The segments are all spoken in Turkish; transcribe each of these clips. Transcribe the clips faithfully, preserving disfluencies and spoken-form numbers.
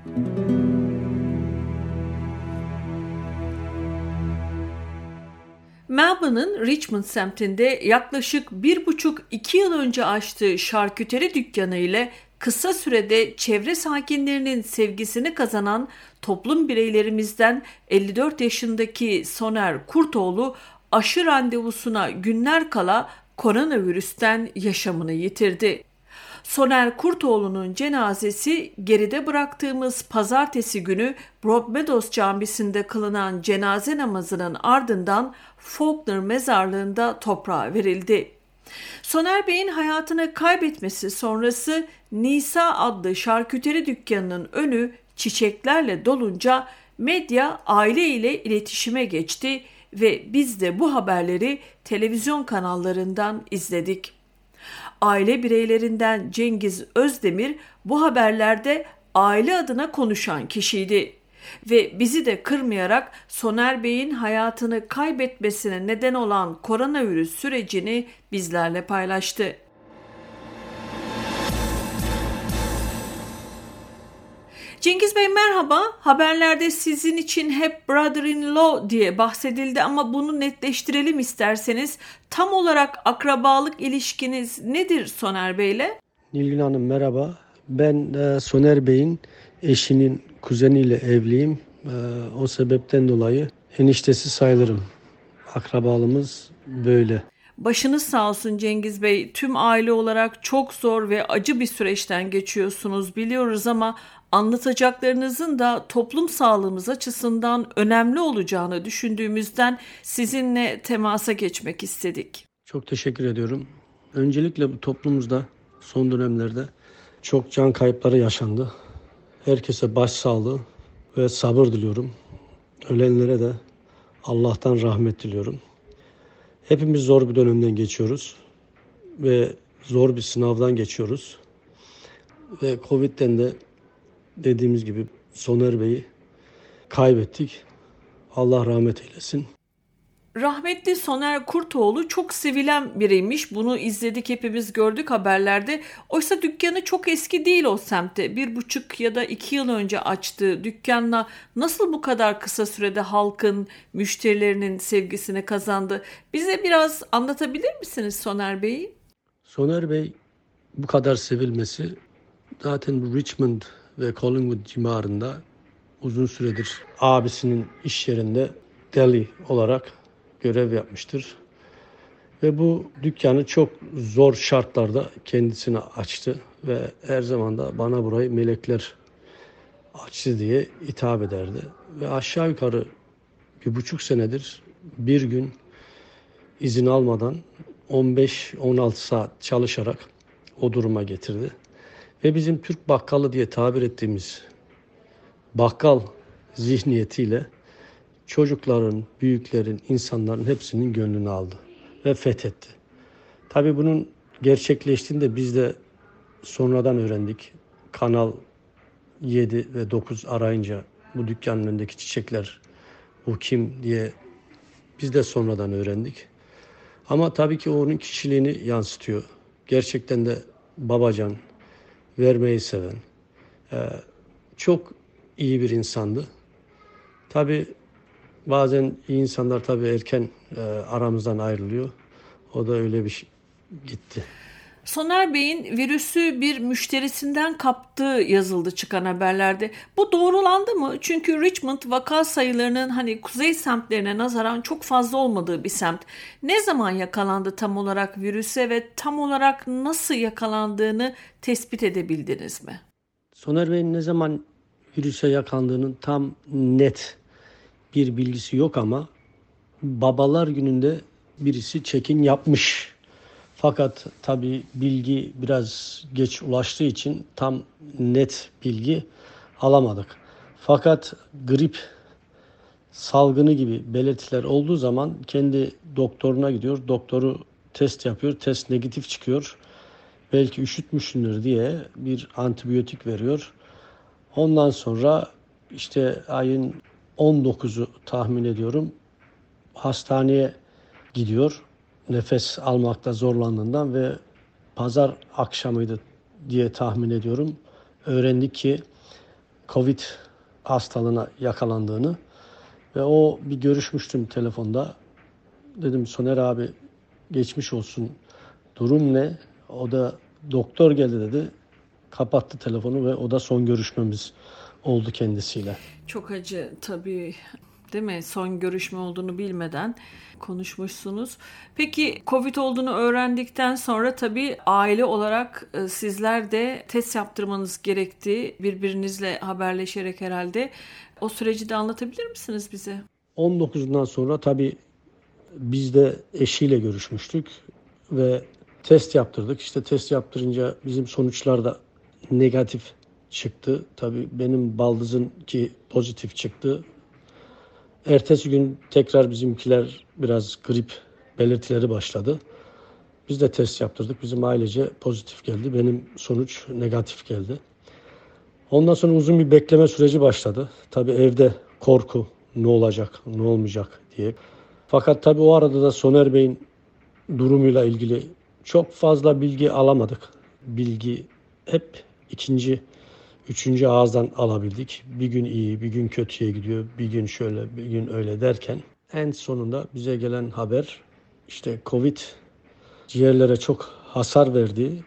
Melbourne'ın Richmond semtinde yaklaşık bir buçuk iki yıl önce açtığı şarküteri dükkanı ile kısa sürede çevre sakinlerinin sevgisini kazanan toplum bireylerimizden elli dört yaşındaki Soner Kurtoğlu aşı randevusuna günler kala koronavirüsten yaşamını yitirdi. Soner Kurtoğlu'nun cenazesi geride bıraktığımız pazartesi günü Broadmeadows Camisi'nde kılınan cenaze namazının ardından Faulkner mezarlığında toprağa verildi. Soner Bey'in hayatını kaybetmesi sonrası Nisa adlı şarküteri dükkanının önü çiçeklerle dolunca medya aile ile iletişime geçti ve biz de bu haberleri televizyon kanallarından izledik. Aile bireylerinden Cengiz Özdemir bu haberlerde aile adına konuşan kişiydi ve bizi de kırmayarak Soner Bey'in hayatını kaybetmesine neden olan koronavirüs sürecini bizlerle paylaştı. Cengiz Bey merhaba. Haberlerde sizin için hep brother-in-law diye bahsedildi ama bunu netleştirelim isterseniz. Tam olarak akrabalık ilişkiniz nedir Soner Bey'le? Nilgün Hanım merhaba. Ben e, Soner Bey'in eşinin kuzeniyle evliyim. E, o sebepten dolayı eniştesi sayılırım. Akrabalığımız böyle. Başınız sağ olsun Cengiz Bey. Tüm aile olarak çok zor ve acı bir süreçten geçiyorsunuz biliyoruz ama anlatacaklarınızın da toplum sağlığımız açısından önemli olacağını düşündüğümüzden sizinle temasa geçmek istedik. Çok teşekkür ediyorum. Öncelikle bu toplumumuzda son dönemlerde çok can kayıpları yaşandı. Herkese başsağlığı ve sabır diliyorum. Ölenlere de Allah'tan rahmet diliyorum. Hepimiz zor bir dönemden geçiyoruz ve zor bir sınavdan geçiyoruz. Ve Covid'den de dediğimiz gibi Soner Bey'i kaybettik. Allah rahmet eylesin. Rahmetli Soner Kurtoğlu çok sevilen biriymiş. Bunu izledik, hepimiz gördük haberlerde. Oysa dükkanı çok eski değil o semtte. Bir buçuk ya da iki yıl önce açtığı dükkanla nasıl bu kadar kısa sürede halkın, müşterilerinin sevgisini kazandı? Bize biraz anlatabilir misiniz Soner Bey'i? Soner Bey bu kadar sevilmesi zaten bu Richmond ve Collingwood civarında uzun süredir abisinin iş yerinde deli olarak görev yapmıştır. Ve bu dükkanı çok zor şartlarda kendisine açtı ve her zaman da bana burayı melekler açtı diye hitap ederdi. Ve aşağı yukarı bir buçuk senedir bir gün izin almadan on beş on altı saat çalışarak o duruma getirdi. Ve bizim Türk bakkalı diye tabir ettiğimiz bakkal zihniyetiyle çocukların, büyüklerin, insanların hepsinin gönlünü aldı ve fethetti. Tabii bunun gerçekleştiğinde biz de sonradan öğrendik. Kanal yedi ve dokuz arayınca bu dükkanın önündeki çiçekler bu kim diye biz de sonradan öğrendik. Ama tabii ki onun kişiliğini yansıtıyor. Gerçekten de babacan, vermeyi seven, çok iyi bir insandı. Tabii bazen iyi insanlar tabii erken aramızdan ayrılıyor. O da öyle bir şey, gitti. Soner Bey'in virüsü bir müşterisinden kaptığı yazıldı çıkan haberlerde. Bu doğrulandı mı? Çünkü Richmond vaka sayılarının hani kuzey semtlerine nazaran çok fazla olmadığı bir semt. Ne zaman yakalandı tam olarak virüse ve tam olarak nasıl yakalandığını tespit edebildiniz mi? Soner Bey'in ne zaman virüse yakalandığının tam net bir bilgisi yok ama Babalar Günü'nde birisi check-in yapmış. Fakat tabii bilgi biraz geç ulaştığı için tam net bilgi alamadık. Fakat grip salgını gibi belirtiler olduğu zaman kendi doktoruna gidiyor. Doktoru test yapıyor. Test negatif çıkıyor. Belki üşütmüşsündür diye bir antibiyotik veriyor. Ondan sonra işte ayın on dokuzu tahmin ediyorum hastaneye gidiyor. Nefes almakta zorlandığından ve pazar akşamıydı diye tahmin ediyorum. Öğrendik ki Covid hastalığına yakalandığını ve o bir görüşmüştüm telefonda. Dedim Soner abi geçmiş olsun, durum ne? O da doktor geldi dedi. Kapattı telefonu ve o da son görüşmemiz oldu kendisiyle. Çok acı tabii, değil mi? Son görüşme olduğunu bilmeden konuşmuşsunuz. Peki Covid olduğunu öğrendikten sonra tabii aile olarak e, sizler de test yaptırmanız gerekti. Birbirinizle haberleşerek herhalde. O süreci de anlatabilir misiniz bize? on dokuzundan sonra tabii biz de eşiyle görüşmüştük ve test yaptırdık. İşte test yaptırınca bizim sonuçlar da negatif çıktı. Tabii benim baldızınki pozitif çıktı. Ertesi gün tekrar bizimkiler biraz grip belirtileri başladı. Biz de test yaptırdık. Bizim ailece pozitif geldi. Benim sonuç negatif geldi. Ondan sonra uzun bir bekleme süreci başladı. Tabii evde korku, ne olacak, ne olmayacak diye. Fakat tabii o arada da Soner Bey'in durumuyla ilgili çok fazla bilgi alamadık. Bilgi hep ikinci, üçüncü ağızdan alabildik. Bir gün iyi, bir gün kötüye gidiyor, bir gün şöyle, bir gün öyle derken en sonunda bize gelen haber işte Covid ciğerlere çok hasar verdiği,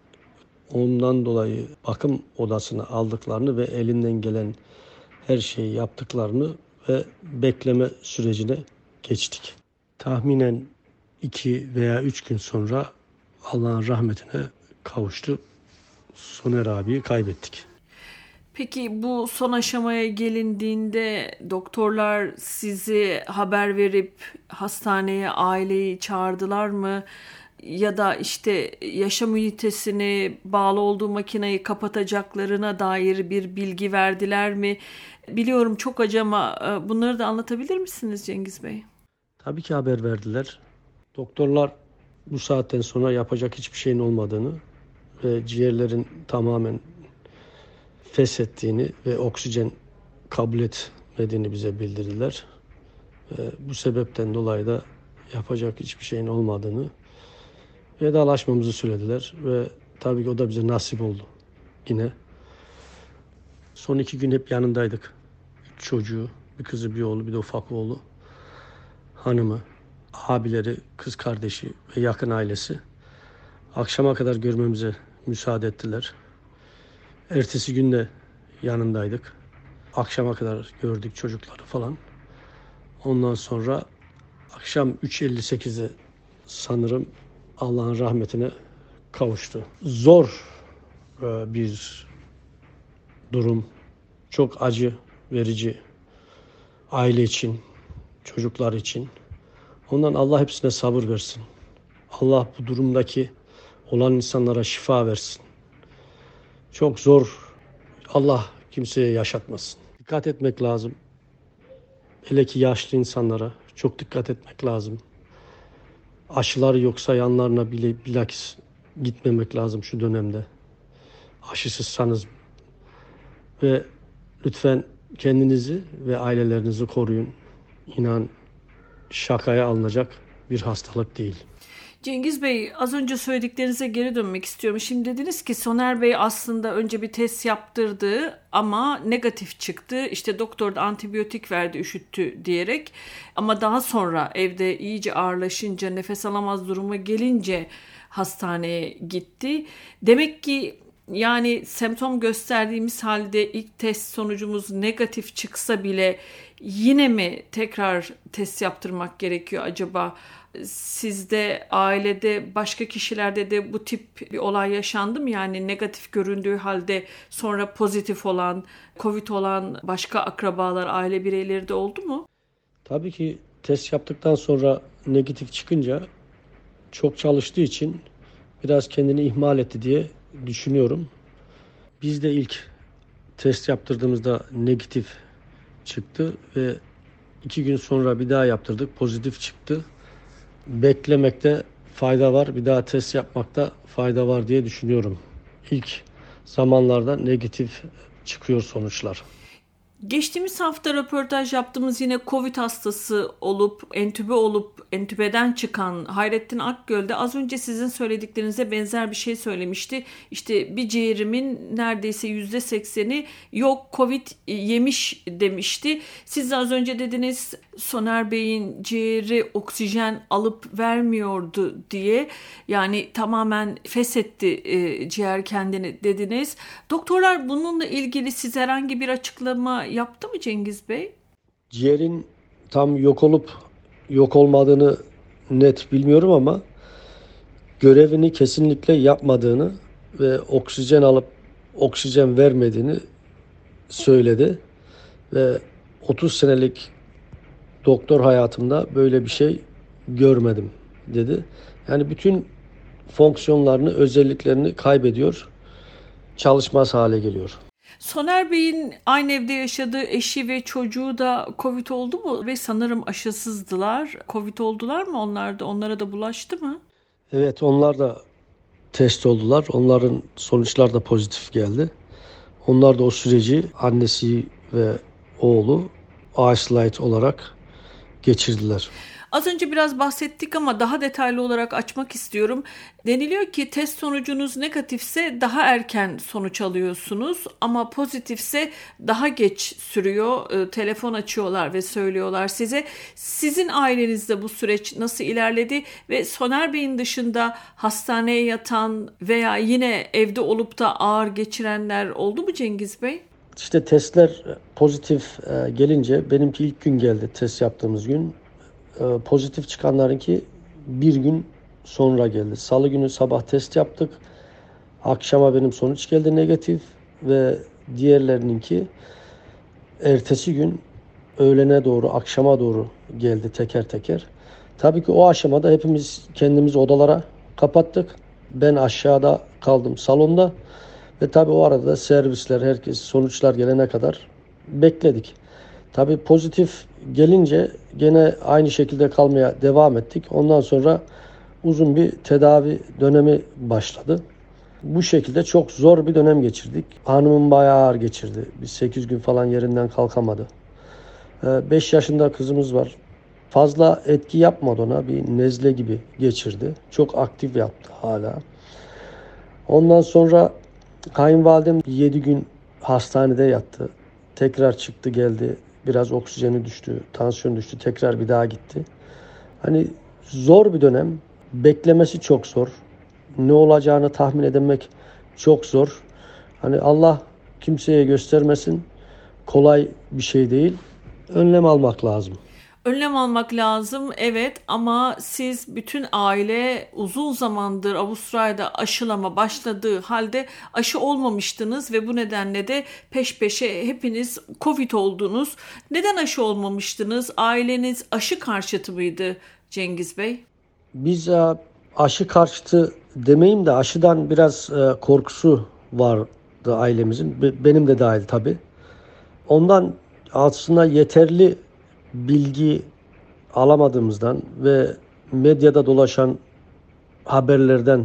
ondan dolayı bakım odasına aldıklarını ve elinden gelen her şeyi yaptıklarını ve bekleme sürecine geçtik. Tahminen iki veya üç gün sonra Allah'ın rahmetine kavuştu. Soner abiyi kaybettik. Peki bu son aşamaya gelindiğinde doktorlar sizi haber verip hastaneye aileyi çağırdılar mı? Ya da işte yaşam ünitesini, bağlı olduğu makineyi kapatacaklarına dair bir bilgi verdiler mi? Biliyorum çok acı ama bunları da anlatabilir misiniz Cengiz Bey? Tabii ki haber verdiler. Doktorlar bu saatten sonra yapacak hiçbir şeyin olmadığını ve ciğerlerin tamamen feshettiğini ve oksijen kabul etmediğini bize bildirdiler. Ve bu sebepten dolayı da yapacak hiçbir şeyin olmadığını, vedalaşmamızı söylediler ve tabii ki o da bize nasip oldu yine. Son iki gün hep yanındaydık. Üç çocuğu, bir kızı, bir oğlu, bir de ufak oğlu, hanımı, abileri, kız kardeşi ve yakın ailesi. Akşama kadar görmemize müsaade ettiler. Ertesi gün de yanındaydık. Akşama kadar gördük çocukları falan. Ondan sonra akşam üç elli sekizde sanırım Allah'ın rahmetine kavuştu. Zor bir durum. Çok acı verici aile için, çocuklar için. Ondan Allah hepsine sabır versin. Allah bu durumdaki olan insanlara şifa versin. Çok zor. Allah kimseye yaşatmasın. Dikkat etmek lazım. Hele ki yaşlı insanlara çok dikkat etmek lazım. Aşıları yoksa yanlarına bile bilakis gitmemek lazım şu dönemde. Aşısızsanız ve lütfen kendinizi ve ailelerinizi koruyun. İnan şakaya alınacak bir hastalık değil. Cengiz Bey, az önce söylediklerinize geri dönmek istiyorum. Şimdi dediniz ki Soner Bey aslında önce bir test yaptırdı ama negatif çıktı. İşte doktor da antibiyotik verdi, üşüttü diyerek. Ama daha sonra evde iyice ağırlaşınca, nefes alamaz duruma gelince hastaneye gitti. Demek ki yani semptom gösterdiğimiz halde ilk test sonucumuz negatif çıksa bile yine mi tekrar test yaptırmak gerekiyor acaba? Sizde, ailede, başka kişilerde de bu tip bir olay yaşandı mı? Yani negatif göründüğü halde sonra pozitif olan, Covid olan başka akrabalar, aile bireyleri de oldu mu? Tabii ki test yaptıktan sonra negatif çıkınca çok çalıştığı için biraz kendini ihmal etti diye düşünüyorum. Biz de ilk test yaptırdığımızda negatif çıktı ve iki gün sonra bir daha yaptırdık, pozitif çıktı. Beklemekte fayda var, bir daha test yapmakta fayda var diye düşünüyorum. İlk zamanlarda negatif çıkıyor sonuçlar. Geçtiğimiz hafta röportaj yaptığımız yine Covid hastası olup, entübe olup, entübeden çıkan Hayrettin Akgöl de az önce sizin söylediklerinize benzer bir şey söylemişti. İşte bir ciğerimin neredeyse yüzde sekseni yok Covid yemiş demişti. Siz de az önce dediniz Soner Bey'in ciğeri oksijen alıp vermiyordu diye. Yani tamamen feshetti e, ciğer kendini dediniz. Doktorlar bununla ilgili size herhangi bir açıklama yaptı mı Cengiz Bey? Ciğerin tam yok olup yok olmadığını net bilmiyorum ama görevini kesinlikle yapmadığını ve oksijen alıp oksijen vermediğini söyledi. Ve otuz senelik doktor hayatımda böyle bir şey görmedim dedi. Yani bütün fonksiyonlarını, özelliklerini kaybediyor, çalışmaz hale geliyor. Soner Bey'in aynı evde yaşadığı eşi ve çocuğu da Covid oldu mu? Ve sanırım aşısızdılar. Covid oldular mı onlar da? Onlara da bulaştı mı? Evet, onlar da test oldular. Onların sonuçları da pozitif geldi. Onlar da o süreci annesi ve oğlu isolate olarak geçirdiler. Az önce biraz bahsettik ama daha detaylı olarak açmak istiyorum. Deniliyor ki test sonucunuz negatifse daha erken sonuç alıyorsunuz ama pozitifse daha geç sürüyor. E, telefon açıyorlar ve söylüyorlar size. Sizin ailenizde bu süreç nasıl ilerledi ve Soner Bey'in dışında hastaneye yatan veya yine evde olup da ağır geçirenler oldu mu Cengiz Bey? İşte testler pozitif gelince, benimki ilk gün geldi, test yaptığımız gün. Pozitif çıkanlarınki bir gün sonra geldi. Salı günü sabah test yaptık. Akşama benim sonuç geldi negatif ve diğerlerininki ertesi gün öğlene doğru, akşama doğru geldi teker teker. Tabii ki o aşamada hepimiz kendimizi odalara kapattık. Ben aşağıda kaldım salonda ve tabii o arada servisler, herkes sonuçlar gelene kadar bekledik. Tabii pozitif gelince gene aynı şekilde kalmaya devam ettik. Ondan sonra uzun bir tedavi dönemi başladı. Bu şekilde çok zor bir dönem geçirdik. Hanımım bayağı ağır geçirdi. Bir sekiz gün falan yerinden kalkamadı. beş yaşında kızımız var. Fazla etki yapmadı ona. Bir nezle gibi geçirdi. Çok aktif yaptı hala. Ondan sonra kayınvalidem yedi gün hastanede yattı. Tekrar çıktı geldi. Biraz oksijeni düştü, tansiyon düştü. Tekrar bir daha gitti. Hani zor bir dönem. Beklemesi çok zor. Ne olacağını tahmin edemek çok zor. Hani Allah kimseye göstermesin. Kolay bir şey değil. Önlem almak lazım. Önlem almak lazım evet ama siz bütün aile uzun zamandır Avustralya'da aşılama başladığı halde aşı olmamıştınız ve bu nedenle de peş peşe hepiniz Covid oldunuz. Neden aşı olmamıştınız? Aileniz aşı karşıtı mıydı Cengiz Bey? Biz aşı karşıtı demeyeyim de aşıdan biraz korkusu vardı ailemizin. Benim de dahil tabii. Ondan aslında yeterli bilgi alamadığımızdan ve medyada dolaşan haberlerden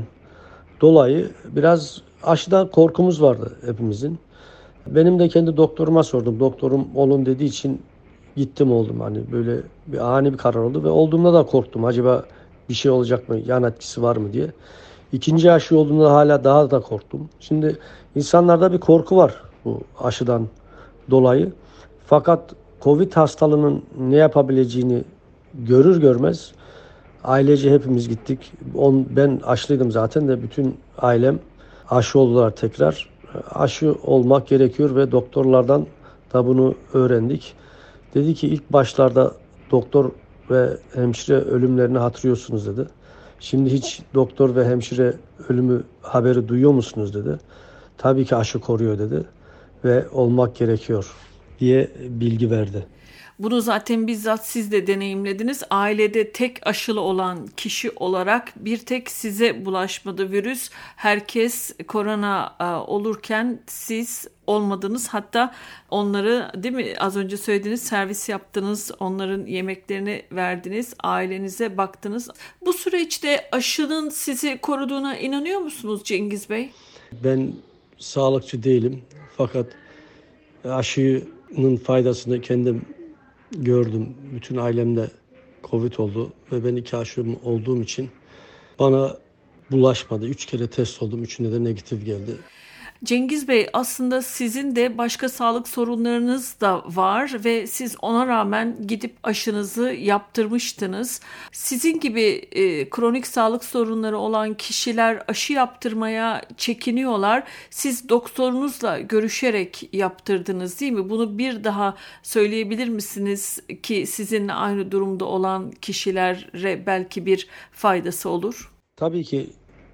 dolayı biraz aşıdan korkumuz vardı hepimizin. Benim de kendi doktoruma sordum. Doktorum olun dediği için gittim oldum. Hani böyle bir ani bir karar oldu ve olduğumda da korktum. Acaba bir şey olacak mı? Yan etkisi var mı diye. İkinci aşı olduğunda hala daha da korktum. Şimdi insanlarda bir korku var bu aşıdan dolayı. Fakat Covid hastalığının ne yapabileceğini görür görmez ailece hepimiz gittik. Ben aşılıydım zaten de bütün ailem aşı oldular tekrar. Aşı olmak gerekiyor ve doktorlardan da bunu öğrendik. Dedi ki ilk başlarda doktor ve hemşire ölümlerini hatırlıyorsunuz dedi. Şimdi hiç doktor ve hemşire ölümü haberi duyuyor musunuz dedi. Tabii ki aşı koruyor dedi ve olmak gerekiyor diye bilgi verdi. Bunu zaten bizzat siz de deneyimlediniz. Ailede tek aşılı olan kişi olarak bir tek size bulaşmadı virüs. Herkes korona olurken siz olmadınız. Hatta onları değil mi az önce söylediğiniz servis yaptınız. Onların yemeklerini verdiniz. Ailenize baktınız. Bu süreçte aşının sizi koruduğuna inanıyor musunuz Cengiz Bey? Ben sağlıkçı değilim. Fakat aşıyı aşının faydasını kendim gördüm. Bütün ailemde Covid oldu ve ben iki aşım olduğum için bana bulaşmadı. Üç kere test oldum. Üçünde de negatif geldi. Cengiz Bey, aslında sizin de başka sağlık sorunlarınız da var ve siz ona rağmen gidip aşınızı yaptırmıştınız. Sizin gibi e, kronik sağlık sorunları olan kişiler aşı yaptırmaya çekiniyorlar. Siz doktorunuzla görüşerek yaptırdınız, değil mi? Bunu bir daha söyleyebilir misiniz ki sizinle aynı durumda olan kişilere belki bir faydası olur? Tabii ki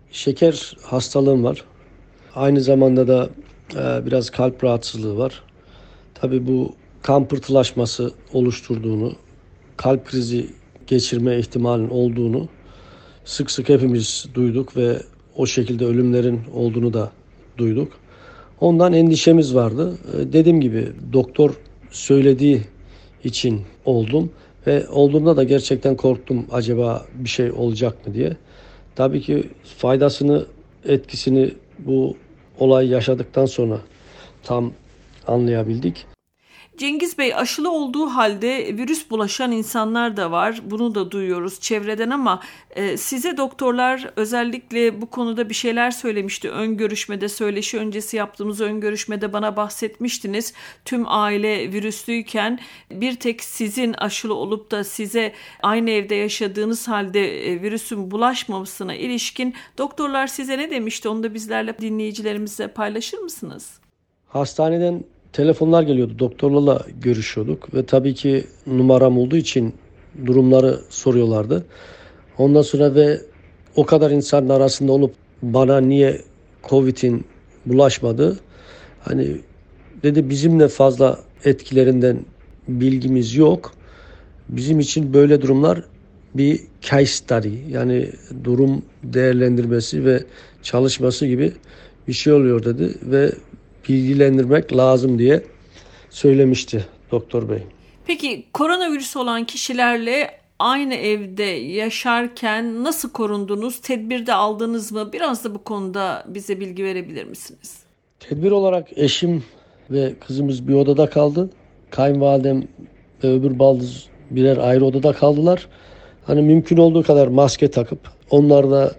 şeker hastalığım var. Aynı zamanda da e, biraz kalp rahatsızlığı var. Tabii bu kan pıhtılaşması oluşturduğunu, kalp krizi geçirme ihtimalinin olduğunu sık sık hepimiz duyduk ve o şekilde ölümlerin olduğunu da duyduk. Ondan endişemiz vardı. E, dediğim gibi doktor söylediği için oldum ve olduğumda da gerçekten korktum, acaba bir şey olacak mı diye. Tabii ki faydasını, etkisini bu olay yaşadıktan sonra tam anlayabildik. Cengiz Bey, aşılı olduğu halde virüs bulaşan insanlar da var. Bunu da duyuyoruz çevreden ama e, size doktorlar özellikle bu konuda bir şeyler söylemişti. Ön görüşmede, söyleşi öncesi yaptığımız ön görüşmede bana bahsetmiştiniz. Tüm aile virüslüyken bir tek sizin aşılı olup da size aynı evde yaşadığınız halde e, virüsün bulaşmamasına ilişkin doktorlar size ne demişti? Onu da bizlerle, dinleyicilerimizle paylaşır mısınız? Hastaneden telefonlar geliyordu. Doktorlarla görüşüyorduk ve tabii ki numaram olduğu için durumları soruyorlardı. Ondan sonra ve o kadar insanın arasında olup bana niye Covid'in bulaşmadı? Hani dedi, bizimle fazla etkilerinden bilgimiz yok. Bizim için böyle durumlar bir case study, yani durum değerlendirmesi ve çalışması gibi bir şey oluyor dedi ve bilgilendirmek lazım diye söylemişti doktor bey. Peki koronavirüs olan kişilerle aynı evde yaşarken nasıl korundunuz? Tedbir aldınız mı? Biraz da bu konuda bize bilgi verebilir misiniz? Tedbir olarak eşim ve kızımız bir odada kaldı. Kayınvalidem ve öbür baldız birer ayrı odada kaldılar. Hani mümkün olduğu kadar maske takıp onlar da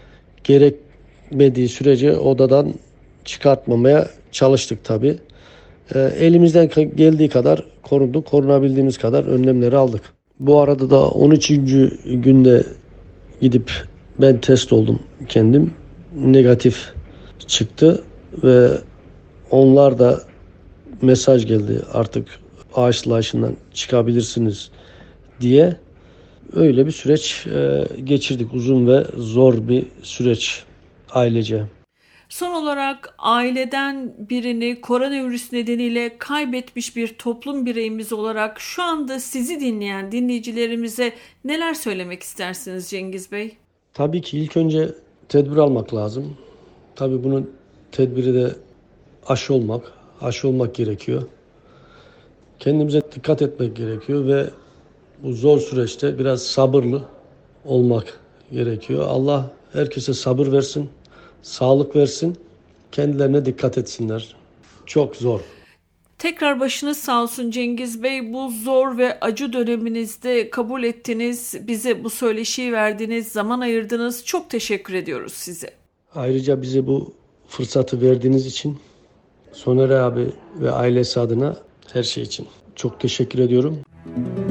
gerekmediği sürece odadan çıkartmamaya çalıştık tabii. E, elimizden geldiği kadar korunduk. Korunabildiğimiz kadar önlemleri aldık. Bu arada da on üçüncü günde gidip ben test oldum kendim. Negatif çıktı ve onlar da mesaj geldi, artık aşılı aşından çıkabilirsiniz diye. Öyle bir süreç e, geçirdik. Uzun ve zor bir süreç ailece. Son olarak aileden birini koronavirüs nedeniyle kaybetmiş bir toplum bireyimiz olarak şu anda sizi dinleyen dinleyicilerimize neler söylemek istersiniz Cengiz Bey? Tabii ki ilk önce tedbir almak lazım. Tabii bunun tedbiri de aşı olmak. Aşı olmak gerekiyor. Kendimize dikkat etmek gerekiyor ve bu zor süreçte biraz sabırlı olmak gerekiyor. Allah herkese sabır versin, sağlık versin, kendilerine dikkat etsinler. Çok zor. Tekrar başınız sağ olsun Cengiz Bey. Bu zor ve acı döneminizde kabul ettiniz, bize bu söyleşiyi verdiniz, zaman ayırdınız. Çok teşekkür ediyoruz size. Ayrıca bize bu fırsatı verdiğiniz için Soner abi ve ailesi adına her şey için çok teşekkür ediyorum.